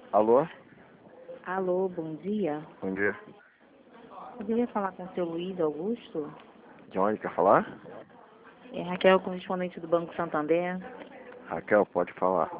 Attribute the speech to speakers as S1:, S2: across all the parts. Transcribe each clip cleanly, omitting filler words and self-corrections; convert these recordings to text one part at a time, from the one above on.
S1: Alô?
S2: Alô, bom dia.
S1: Bom dia.
S2: Eu queria falar com o seu Luiz Augusto.
S1: De onde quer falar?
S2: É Raquel, correspondente do Banco Santander.
S1: Raquel, pode falar.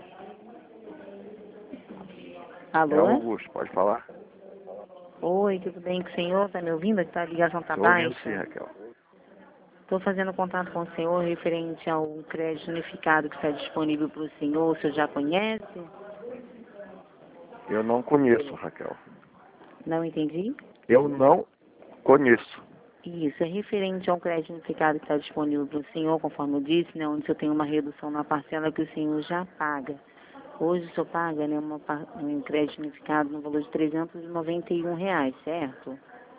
S1: É
S2: Alô?
S1: Augusto, pode falar?
S2: Oi, tudo bem com o senhor? Tá me ouvindo? Aqui a ligação tá
S1: Estou ouvindo sim,
S2: baixa.
S1: Raquel.
S2: Estou fazendo contato com o senhor referente ao crédito unificado que está disponível para o senhor. O senhor já conhece?
S1: Eu não conheço, Raquel.
S2: Não entendi?
S1: Eu não conheço.
S2: Isso, é referente ao crédito unificado que está disponível para o senhor, conforme eu disse, né, onde o senhor tem uma redução na parcela que o senhor já paga. Hoje o senhor paga, né, um crédito unificado no valor de R$ 391, certo?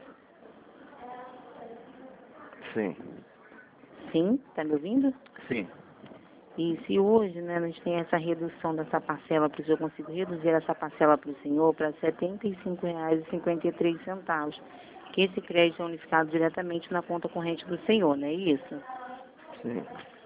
S1: Sim.
S2: Sim? Está me ouvindo?
S1: Sim.
S2: E se hoje, né, a gente tem essa redução dessa parcela, para o senhor conseguir reduzir essa parcela para o senhor para R$ 75,53, que esse crédito é unificado diretamente na conta corrente do senhor, não é isso?
S1: Sim.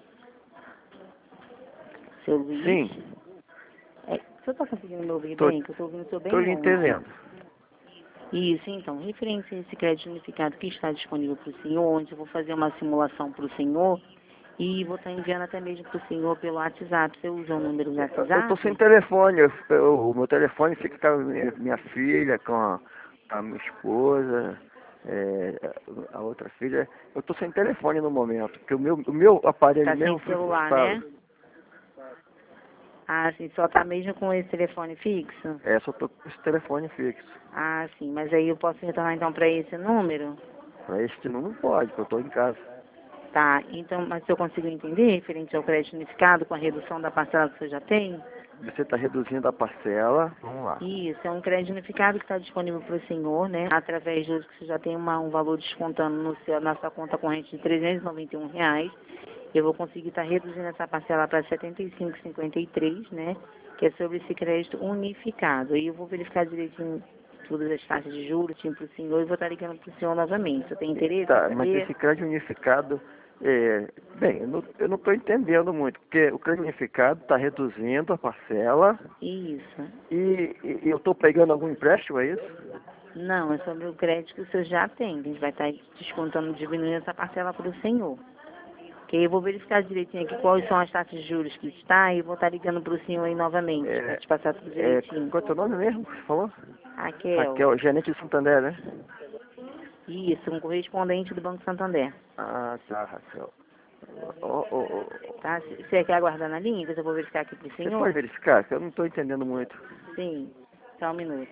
S2: Seu Luiz?
S1: Sim.
S2: O senhor está conseguindo me ouvir
S1: Tô,
S2: bem? Que eu estou ouvindo o senhor bem
S1: tô lhe
S2: longe.
S1: entendendo.
S2: Isso, então, referente a esse crédito unificado que está disponível para o senhor, onde eu vou fazer uma simulação para o senhor e vou estar enviando até mesmo para o senhor pelo WhatsApp. Você usa o número do
S1: Eu tô sem
S2: WhatsApp?
S1: telefone. O meu telefone fica com a minha filha, com a minha esposa, a outra filha. Eu tô sem telefone no momento, porque o meu aparelho
S2: Está
S1: mesmo
S2: sem
S1: foi
S2: celular,
S1: furtado.
S2: né? Ah, sim, só está mesmo com esse telefone fixo?
S1: É, só tô com esse telefone fixo.
S2: Ah, sim, mas aí eu posso retornar então para esse número?
S1: Para este não pode, porque eu estou em casa.
S2: Tá, então, mas se eu consigo entender, referente ao crédito unificado, com a redução da parcela que você já tem?
S1: Você está reduzindo a parcela. Vamos lá.
S2: Isso, é um crédito unificado que está disponível para o senhor, né? Através de hoje que você já tem um valor descontando na sua conta corrente de R$ 391. Eu vou conseguir estar reduzindo essa parcela para R$ 75,53, né? Que é sobre esse crédito unificado. Aí eu vou verificar direitinho todas as taxas de juros, para o senhor, e vou estar ligando para o senhor novamente. Você tem interesse em
S1: Tá, mas
S2: saber?
S1: esse crédito unificado, bem, eu não estou entendendo muito, porque o crédito unificado está reduzindo a parcela
S2: Isso.
S1: e eu estou pegando algum empréstimo, é isso?
S2: Não, é sobre o crédito que o senhor já tem. A gente vai estar descontando, diminuindo essa parcela para o senhor. Que aí eu vou verificar direitinho aqui quais são as taxas de juros que está e vou estar ligando para o senhor aí novamente, para
S1: É,
S2: te passar tudo direitinho.
S1: qual é o teu nome mesmo que você falou?
S2: Raquel,
S1: Raquel, gerente de Santander, né?
S2: isso, um correspondente do Banco Santander.
S1: Ah, tá, Raquel. Ó, ó, ó,
S2: Tá? Você quer aguardar na linha? Que eu vou verificar aqui para o
S1: Você pode
S2: senhor?
S1: verificar? Que eu não estou entendendo muito.
S2: Sim, só um minuto.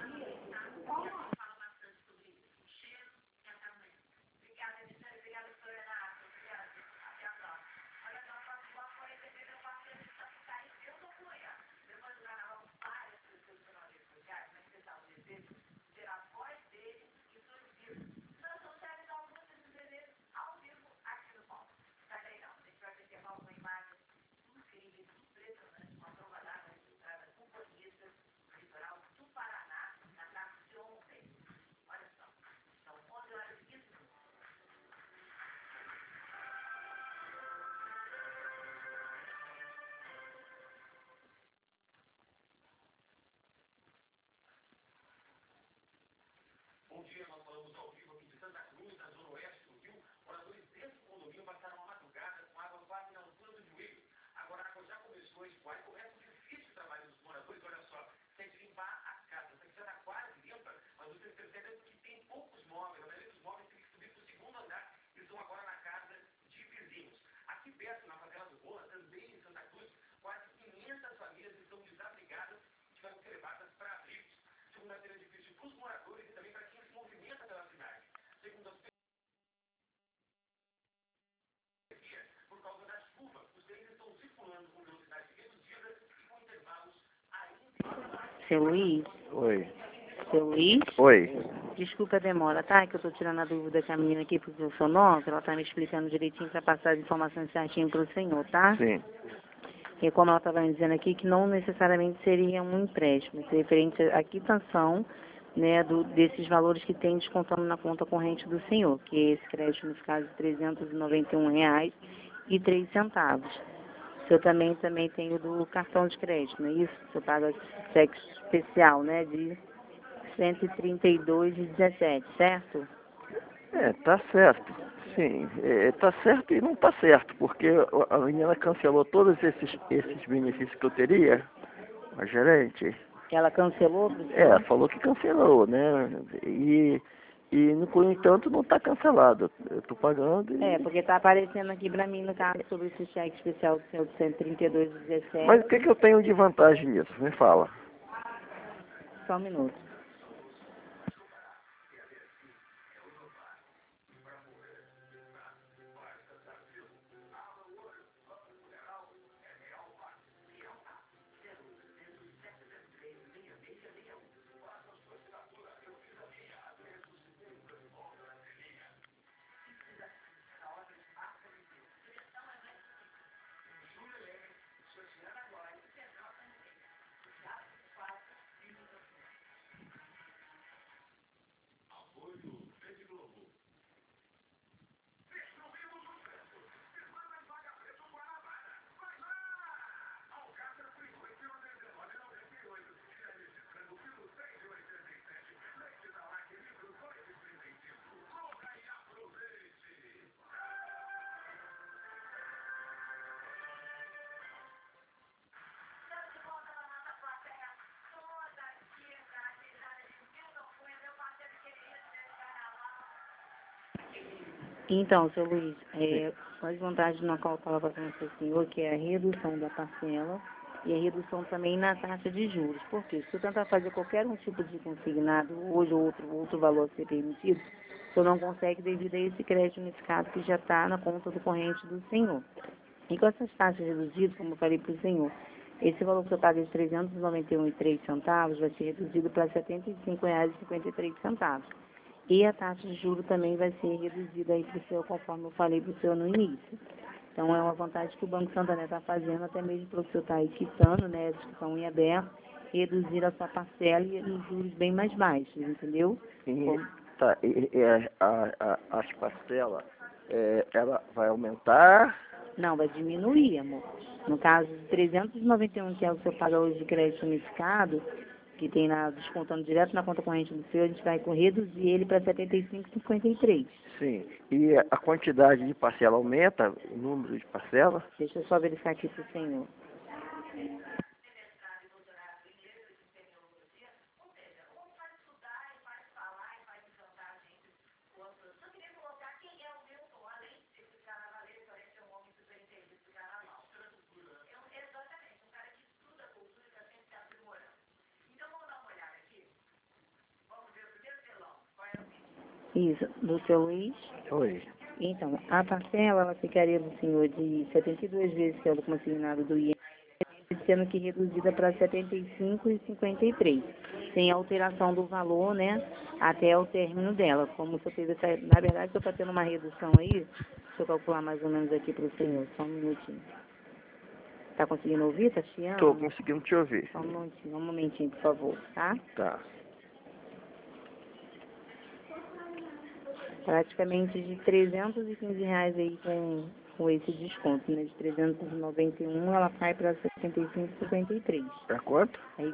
S2: Seu Luiz?
S1: Oi.
S2: Seu Luiz?
S1: Oi.
S2: Desculpa a demora, tá? Que eu tô tirando a dúvida com a menina aqui porque eu sou nova, ela tá me explicando direitinho para passar as informações certinho para o senhor, tá?
S1: Sim.
S2: E como ela estava me dizendo aqui, que não necessariamente seria um empréstimo, isso é referente à quitação, né, desses valores que tem descontando na conta corrente do senhor, que é esse crédito unificado de R$ 391,03. senhor também tem o do cartão de crédito, não é isso? O senhor paga cheque especial, né? De 132,17, certo?
S1: Tá certo. Sim, tá certo e não tá certo, porque a menina cancelou todos esses benefícios que eu teria, a gerente.
S2: Ela cancelou pro senhor?
S1: Falou que cancelou, né? Por entanto, não está cancelado. Eu estou pagando e...
S2: Porque tá aparecendo aqui pra mim, no caso, sobre esse cheque especial do senhor de 132,17.
S1: Mas o que eu tenho de vantagem nisso? Me fala.
S2: Só um minuto. Então, seu Luiz, as vantagens na qual eu estava passando para o senhor, que é a redução da parcela e a redução também na taxa de juros. Por quê? Se eu tentar fazer qualquer um tipo de consignado, hoje ou outro valor a ser permitido, o senhor não consegue devido a esse crédito unificado que já está na conta do corrente do senhor. E com essas taxas reduzidas, como eu falei para o senhor, esse valor que eu pago de R$ 391,03 vai ser reduzido para R$ 75,53. E a taxa de juros também vai ser reduzida aí para o senhor, conforme eu falei para o senhor no início. Então, é uma vantagem que o Banco Santander está fazendo, até mesmo para o senhor estar aí quitando, né, as que estão em aberto, reduzir a sua parcela e os juros bem mais baixos, entendeu?
S1: Tá, as parcelas, ela vai aumentar?
S2: Não, vai diminuir, amor. No caso de 391, que é o que o senhor paga hoje de crédito unificado, que tem descontando direto na conta corrente do senhor, a gente vai reduzir ele para 75,53.
S1: Sim. E a quantidade de parcela aumenta, o número de parcelas?
S2: Deixa eu só verificar aqui para o senhor. Isso, do seu Luiz.
S1: Oi.
S2: Então, a parcela, ela ficaria do senhor de 72 vezes, que é o consignado do INSS, sendo que reduzida para 75,53, sem alteração do valor, né, até o término dela. Como o senhor teve na verdade, o senhor está tendo uma redução aí, deixa eu calcular mais ou menos aqui para o senhor, só um minutinho. Está conseguindo ouvir, Tatiana?
S1: Estou conseguindo te ouvir.
S2: Só um momentinho, por favor, tá?
S1: Tá.
S2: Praticamente de R$ 315 aí com esse desconto, né? De 391 ela cai para 75,53.
S1: Para quanto?
S2: Aí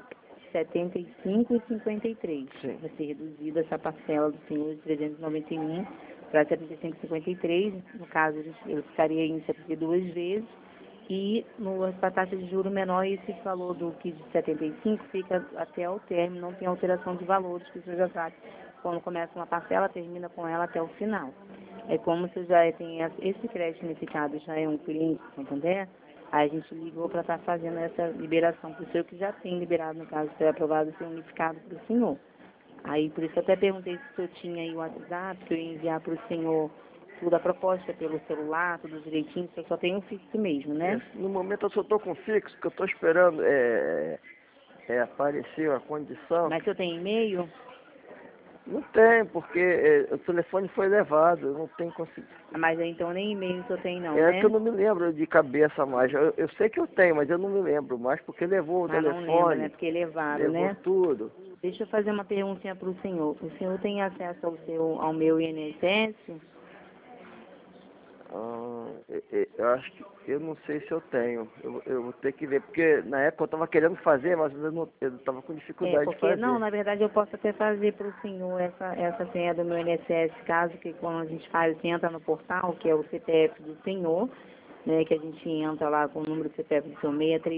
S2: 75,53.
S1: Sim.
S2: Vai ser reduzida essa parcela do senhor de 391 para 75,53. No caso, ele ficaria em 72 vezes. E a taxa de juro menor, esse valor do que de 75 fica até o término, não tem alteração de valores, que você já sabe. Quando começa uma parcela, termina com ela até o final. É como se já tem esse crédito unificado, já é um cliente do Santander, aí a gente ligou para estar fazendo essa liberação para o senhor, que já tem liberado, no caso, foi aprovado ser unificado para o senhor. Aí, por isso eu até perguntei se o senhor tinha aí o WhatsApp, que eu ia enviar para o senhor tudo a proposta pelo celular, tudo direitinho, eu só tenho um fixo mesmo, né?
S1: No momento eu só estou com fixo, que eu estou esperando aparecer a condição.
S2: Mas o senhor tem e-mail?
S1: Não tem, porque o telefone foi levado, eu não tenho conseguido.
S2: Mas aí, então nem e-mail o senhor tem não, né?
S1: É que eu não me lembro de cabeça mais. Eu sei que eu tenho, mas eu não me lembro mais, porque levou o
S2: Mas
S1: telefone.
S2: não lembra, né? Porque levaram,
S1: levou
S2: né?
S1: tudo.
S2: Deixa eu fazer uma perguntinha para o senhor. O senhor tem acesso ao meu INSS?
S1: Eu acho que eu não sei se eu tenho. Eu vou ter que ver, porque na época eu estava querendo fazer, mas eu estava com dificuldade de
S2: Porque, não,
S1: fazer.
S2: na verdade eu posso até fazer para o senhor essa senha do meu INSS, caso que quando a gente faz, você entra no portal, que é o CPF do senhor, né, que a gente entra lá com o número do CPF do seu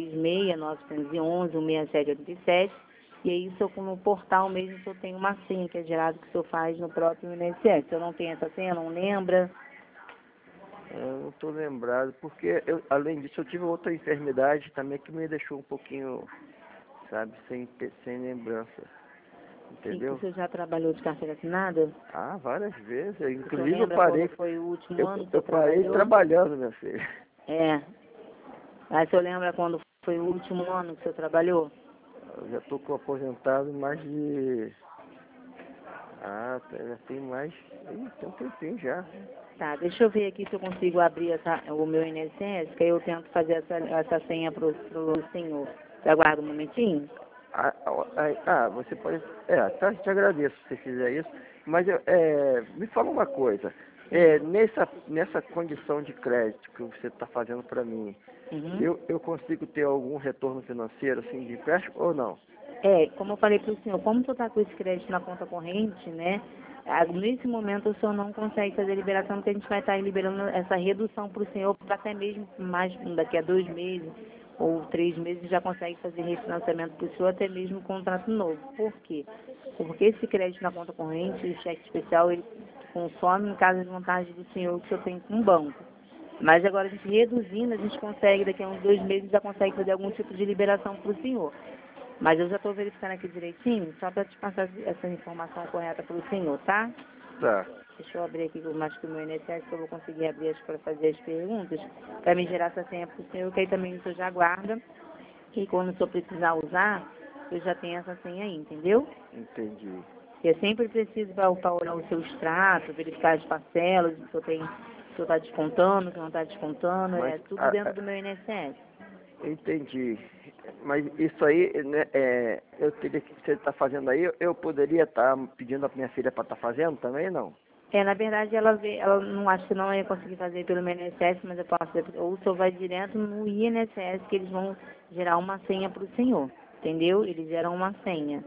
S2: 636-911-16787, e aí no portal mesmo eu tenho uma senha que é gerada que o senhor faz no próprio INSS. Se eu não tenho essa senha, não lembra?
S1: Eu não estou lembrado, porque além disso eu tive outra enfermidade também que me deixou um pouquinho, sabe, sem lembrança,
S2: Sim, o
S1: entendeu?
S2: senhor já trabalhou de carteira assinada?
S1: Ah, várias vezes.
S2: O senhor
S1: Inclusive eu
S2: lembra quando
S1: parei,
S2: foi o último ano que o
S1: eu
S2: senhor
S1: parei
S2: trabalhou?
S1: trabalhando, minha filha.
S2: É. Aí o senhor lembra quando foi o último ano que o senhor trabalhou?
S1: Eu já estou aposentado mais de... já tem mais... tem um tempinho já.
S2: Tá, deixa eu ver aqui se eu consigo abrir o meu INSS, que aí eu tento fazer essa senha pro senhor. Você aguarda um momentinho?
S1: Você pode... tá, te agradeço se você fizer isso. Mas me fala uma coisa. Nessa condição de crédito que você está fazendo para mim,
S2: Uhum.
S1: eu consigo ter algum retorno financeiro, assim, de empréstimo ou não?
S2: Como eu falei para o senhor, como o senhor está com esse crédito na conta corrente, né? Nesse momento o senhor não consegue fazer a liberação, porque a gente vai estar liberando essa redução para o senhor, para até mesmo mais daqui a 2 meses ou 3 meses já consegue fazer refinanciamento para o senhor, até mesmo contrato novo. Por quê? Porque esse crédito na conta corrente, o cheque especial, ele consome em caso de vantagem do senhor que o senhor tem com o banco. Mas agora a gente reduzindo, a gente consegue, daqui a uns 2 meses, já consegue fazer algum tipo de liberação para o senhor. Mas eu já estou verificando aqui direitinho, só para te passar essa informação correta para o senhor, tá?
S1: Tá.
S2: Deixa eu abrir aqui mais que o meu INSS, que eu vou conseguir abrir para fazer as perguntas, para me gerar essa senha para o senhor, que aí também o senhor já guarda. E quando o senhor precisar usar, eu já tenho essa senha aí, entendeu?
S1: Entendi.
S2: E é sempre preciso para olhar o seu extrato, verificar as parcelas, se o senhor está descontando, se não está descontando,
S1: Mas,
S2: é tudo dentro do meu INSS.
S1: entendi. Mas isso aí, né, eu teria que, você está fazendo aí, eu poderia estar pedindo a minha filha para estar fazendo também, não?
S2: Na verdade, ela não acha que não ia conseguir fazer pelo meu INSS, mas eu posso fazer, ou o senhor vai direto no INSS, que eles vão gerar uma senha para o senhor, entendeu? Eles geram uma senha.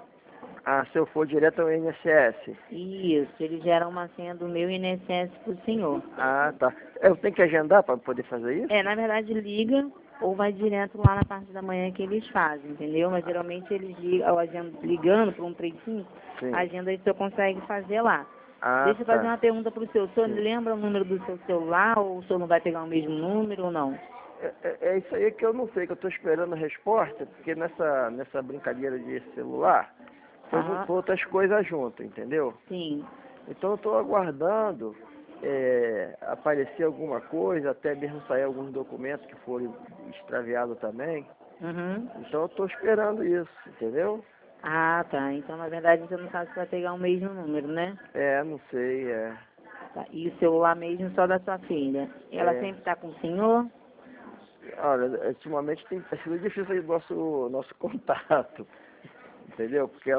S1: Ah, se eu for direto ao INSS?
S2: Isso, eles geram uma senha do meu INSS para o senhor.
S1: Ah, tá. Eu tenho que agendar para poder fazer isso?
S2: Na verdade, liga ou vai direto lá na parte da manhã que eles fazem, entendeu? Mas geralmente eles ligando para 135, a
S1: Sim.
S2: agenda aí o senhor consegue fazer lá.
S1: Ah,
S2: Deixa eu fazer
S1: tá.
S2: uma pergunta para o senhor. O senhor
S1: Sim.
S2: lembra o número do seu celular ou o senhor não vai pegar o mesmo número ou não?
S1: É isso aí que eu não sei, que eu estou esperando a resposta, porque nessa brincadeira de celular, foi
S2: Aham,
S1: outras coisas junto, entendeu?
S2: sim.
S1: Então eu estou aguardando aparecer alguma coisa, até mesmo sair alguns documentos que foram extraviados também.
S2: Uhum.
S1: Então eu estou esperando isso, entendeu?
S2: Ah, tá. Então, na verdade, você não sabe se vai pegar o mesmo número, né?
S1: Não sei,
S2: Tá. E o celular mesmo só da sua filha. Ela
S1: é.
S2: sempre está com o senhor?
S1: Olha, ultimamente tem sido difícil aí o nosso contato, entendeu? Porque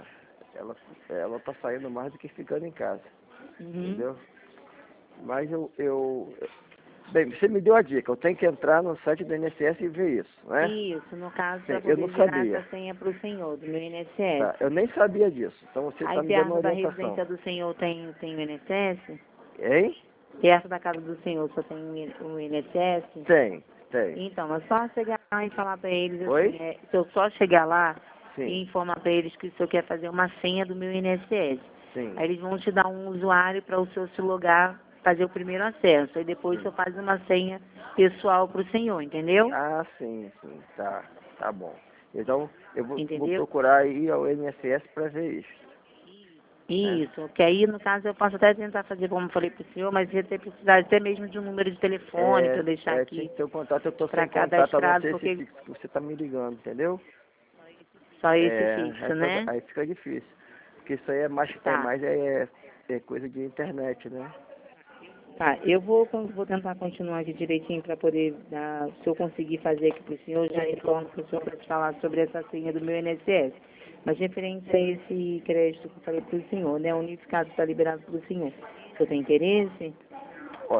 S1: ela tá saindo mais do que ficando em casa,
S2: Uhum.
S1: entendeu? Mas bem, você me deu a dica, eu tenho que entrar no site do INSS e ver isso, né?
S2: Isso, no caso,
S1: Sim,
S2: para
S1: eu não
S2: poder gerar
S1: sabia,
S2: essa senha para o senhor, do meu INSS.
S1: tá? Eu nem sabia disso, então você
S2: Aí
S1: está me dando
S2: perto da
S1: orientação.
S2: residência do senhor tem o INSS?
S1: Hein?
S2: Perto da casa do senhor só tem o INSS?
S1: Tem.
S2: Então, é só chegar lá e falar para eles assim,
S1: Oi?
S2: se eu só chegar lá
S1: Sim,
S2: e informar para eles que o senhor quer fazer uma senha do meu INSS.
S1: sim,
S2: Aí eles vão te dar um usuário para o senhor se logar, fazer o primeiro acesso. Aí depois o
S1: sim.
S2: senhor faz uma senha pessoal para o senhor, entendeu?
S1: Ah, sim, tá bom. Então, eu vou
S2: Entendeu?
S1: procurar ir ao INSS para ver isso, né?
S2: Isso, que aí no caso eu posso até tentar fazer como eu falei para o senhor, mas ia ter precisado até mesmo de um número de telefone para eu deixar
S1: Tinha
S2: aqui
S1: que ter um contato, eu tô
S2: para
S1: sem contato, a não
S2: cadastrado,
S1: ser esse
S2: porque
S1: fixo que você tá me ligando, entendeu?
S2: só esse fixo, né?
S1: Aí fica difícil. Porque isso aí é
S2: Tá.
S1: mais coisa de internet, né?
S2: Tá, vou tentar continuar aqui direitinho para poder dar, se eu conseguir fazer aqui para o senhor, já informo para o senhor para te falar sobre essa senha do meu INSS. Mas referente a esse crédito que eu falei para o senhor, né, unificado está liberado para o senhor. O senhor tem interesse?
S1: Olha,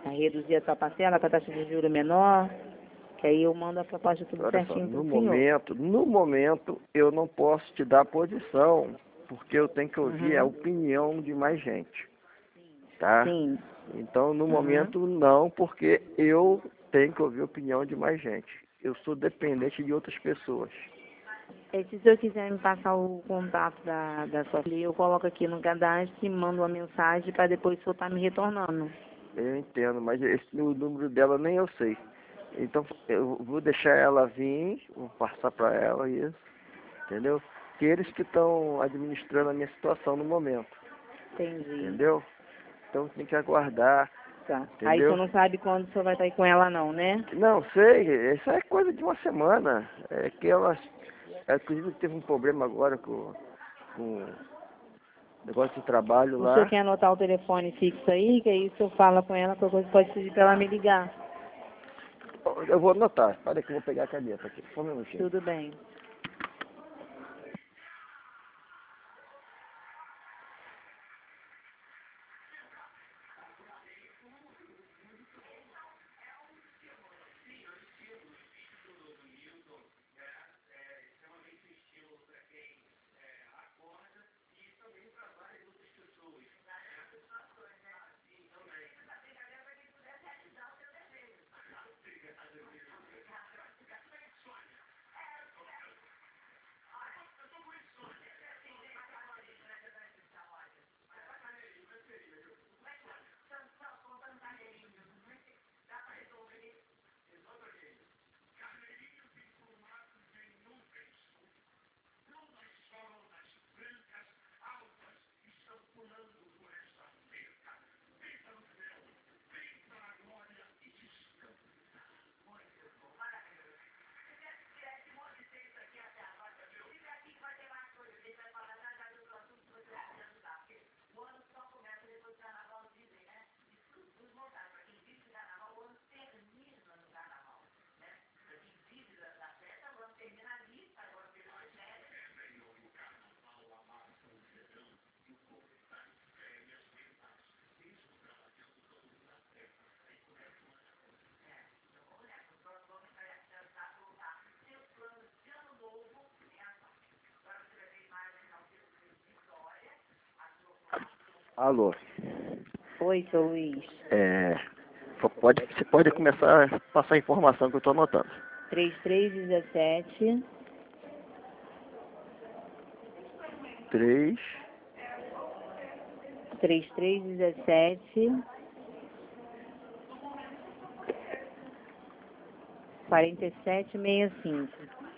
S2: a reduzir a sua parcela com a taxa de juros menor, que aí eu mando a proposta tudo
S1: Olha só,
S2: certinho para o senhor.
S1: no momento, eu não posso te dar posição, porque eu tenho que ouvir a opinião de mais gente, tá?
S2: Sim.
S1: Então, no momento, não, porque eu tenho que ouvir a opinião de mais gente. Eu sou dependente de outras pessoas.
S2: E se o senhor quiser me passar o contato da sua filha, eu coloco aqui no cadastro e mando uma mensagem para depois o senhor estar me retornando.
S1: Eu entendo, mas o número dela nem eu sei. Então, eu vou deixar ela vir, vou passar para ela isso, entendeu? Que eles que estão administrando a minha situação no momento,
S2: Entendi.
S1: entendeu? Então, tem que aguardar,
S2: Tá.
S1: entendeu?
S2: Aí o senhor não sabe quando o senhor vai estar aí com ela não, né?
S1: Não, sei, isso é coisa de uma semana. É que ela, inclusive, teve um problema agora com negócio de trabalho
S2: O senhor
S1: lá.
S2: quer anotar o telefone fixo aí, que aí o senhor fala com ela, qualquer coisa pode pedir para ela me ligar.
S1: Eu vou anotar, para que eu vou pegar a caneta aqui, só um minutinho.
S2: Tudo bem.
S1: Alô.
S2: Oi, seu Luiz.
S1: Você pode começar a passar a informação que eu estou anotando.
S2: 3317
S1: 3,
S2: 3317 4765.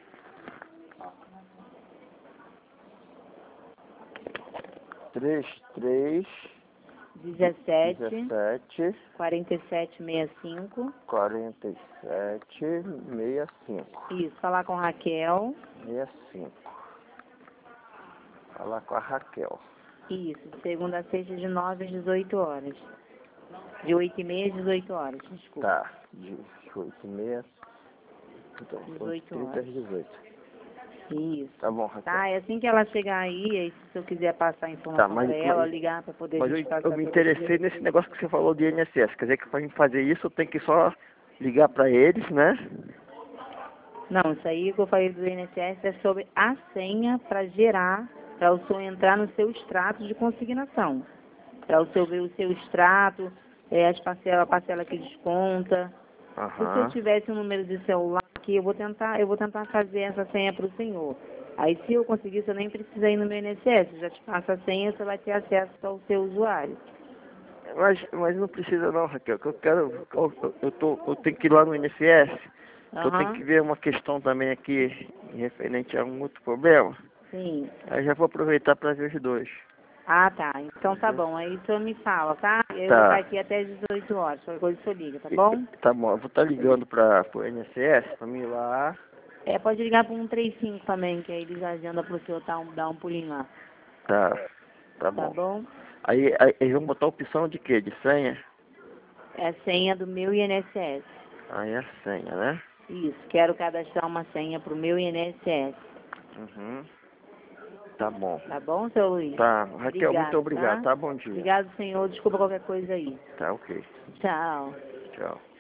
S1: 3,
S2: 17
S1: 17,
S2: 4765.
S1: 47, 65.
S2: Isso, falar com Raquel.
S1: 65. Falar com a Raquel.
S2: Isso, de segunda a sexta de 9 às 18 horas. De 8h30 às 18 horas, desculpa.
S1: Tá, de 8h30. Então,
S2: 18
S1: 30 às
S2: horas.
S1: 18.
S2: Isso.
S1: Tá bom, Raquel.
S2: Tá, é assim que ela chegar aí se eu quiser passar a informação
S1: Tá, mas-
S2: pra ela,
S1: mas-
S2: ligar pra poder
S1: Mas
S2: justificar
S1: eu me interessei nesse negócio que você falou de INSS. Quer dizer que para fazer isso eu tenho que só ligar para eles, né?
S2: Não, isso aí que eu falei do INSS é sobre a senha para gerar, para o senhor entrar no seu extrato de consignação. Para o senhor ver o seu extrato, a parcela que desconta. Se o senhor tivesse um número de celular aqui, eu vou tentar fazer essa senha para o senhor. Aí se eu conseguir, você nem precisa ir no meu INSS, eu já te passo a senha, você vai ter acesso ao seu usuário.
S1: Mas não precisa não, Raquel. Que eu quero. Eu tenho que ir lá no INSS. Que eu tenho que ver uma questão também aqui referente a um outro problema.
S2: Sim.
S1: Aí já vou aproveitar para ver os dois.
S2: Ah, tá. Então tá bom. Aí o senhor me fala, tá? Eu
S1: Tá.
S2: vou estar aqui até às 18 horas. Qualquer coisa o senhor liga, tá bom?
S1: Tá bom, eu vou estar ligando para o INSS para mim ir lá.
S2: Pode ligar para 135 também, que aí eles agendam para o senhor dar um pulinho lá.
S1: Tá
S2: Tá
S1: bom.
S2: bom?
S1: Aí eles vão botar a opção de quê? De senha?
S2: É a senha do meu INSS.
S1: Aí é a senha, né?
S2: Isso. Quero cadastrar uma senha para o meu INSS.
S1: Uhum. Tá bom.
S2: Tá bom, seu Luiz?
S1: Tá. Raquel, muito obrigado.
S2: Tá?
S1: Bom dia.
S2: Obrigado, senhor. Desculpa qualquer coisa aí.
S1: Tá ok.
S2: Tchau.
S1: Tchau.